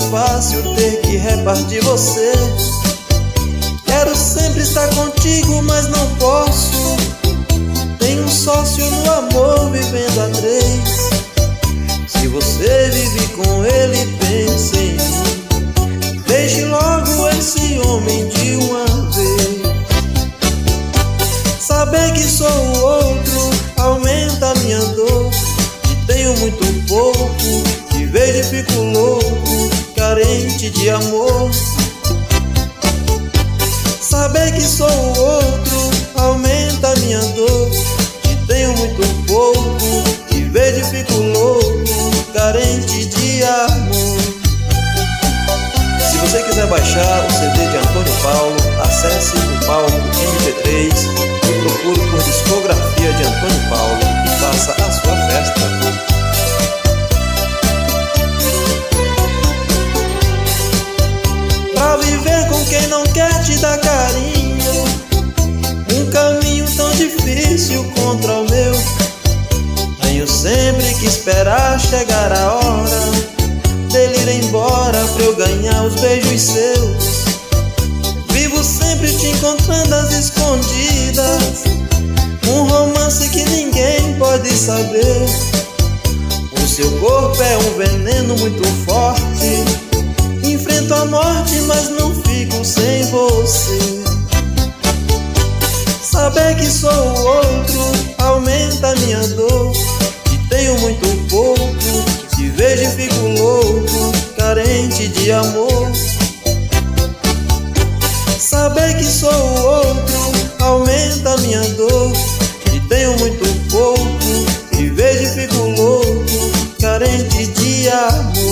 fácil ter que repartir você. Quero sempre estar contigo, mas não posso. Tenho um sócio no amor vivendo a três. Se você vive com ele, pense em mim. Deixe logo esse homem de uma vez. Saber que sou o outro aumenta a minha dor. E tenho muito pouco, te vejo e fico louco, carente de amor. Saber que sou o outro aumenta a minha dor. Te tenho muito pouco, te vejo e fico louco, carente de amor. Se você quiser baixar o CD de Antônio Paulo, acesse o Palco MP3 e procure por discografia de Antônio Paulo e faça a sua festa. Pra viver com quem não quer te dar carinho, um caminho tão difícil contra o meu. Tenho sempre que esperar chegar a hora dele ir embora pra eu ganhar os beijos seus. Vivo sempre te encontrando às escondidas, um romance que ninguém pode saber. O seu corpo é um veneno muito forte. Enfrento a morte, mas não fico sem você. Saber que sou o outro aumenta a minha dor. E tenho muito pouco, te vejo e fico louco, carente de amor. Saber que sou o outro aumenta a minha dor. E tenho muito pouco, te vejo e fico louco, carente de amor.